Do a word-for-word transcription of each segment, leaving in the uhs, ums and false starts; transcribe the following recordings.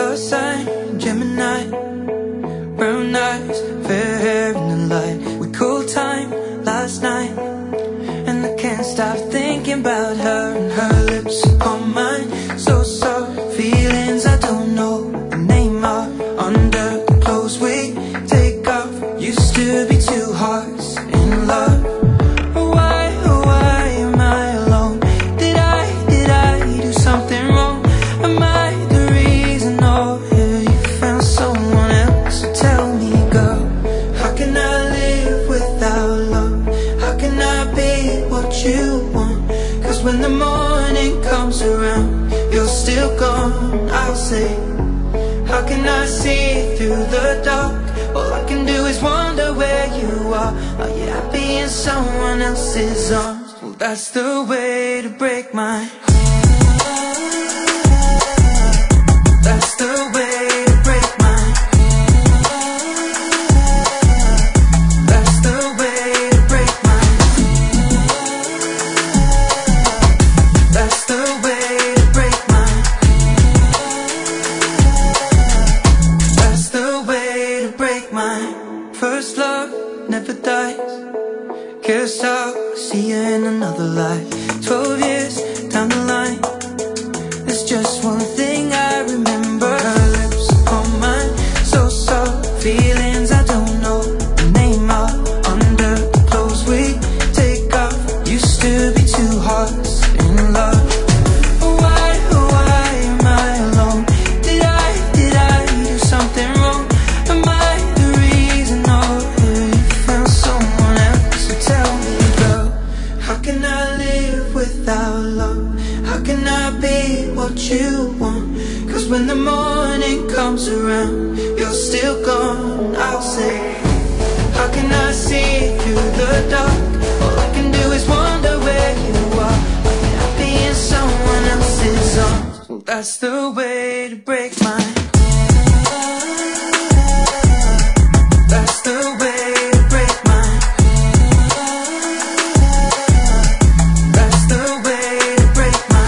Earth sign, Gemini, brown eyes, fair hair in the light. We cool time last night, and I can't stop thinking about her and her lips on mine. So soft, feelings I don't know the name of. Under the clothes we take off, used to be two hearts in love. Why, oh why am I alone? Did I, did I do something wrong? Am I the reason, or have you found someone else? So tell me, girl, how can I live without love? How can I be what you want? Cause when the morning comes around, you're still gone. I'll say, how can I see through the dark? All I can do is wonder where you are. Are you happy in someone else's arms? Well, that's the way to break my heart. That's the way to break my heart. That's the way to break my heart. That's the way to break my heart. That's the way to break my heart. First love never dies. Guess I'll see you in another life. Twelve years down the line, there's just one thing I remember. Her lips on mine, so soft, feelings I don't know the name of. Under the clothes we take off, used to be two hearts in love. Why, oh why am I alone? Did I, did I do something wrong? Am I the reason, or have you found someone else? So tell me, girl, how can I live without love? How can I be what you want? Cause when the morning comes around, you're still gone. I'll say, how can I see through the dark? All I can do is wonder where you are. Are you happy in someone else's arms? Well, that's the way to break my heart. That's the way to break my heart. That's the way to break my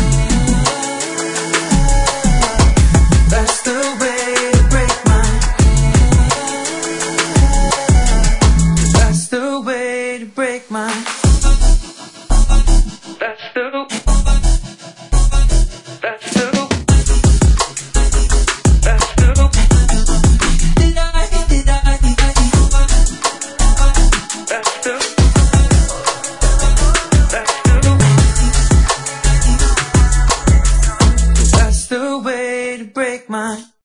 heart. That's the way to break my heart. That's the way to break my heart. That's the That's the That's the Did I, did I, did I That's the That's the That's the way to break my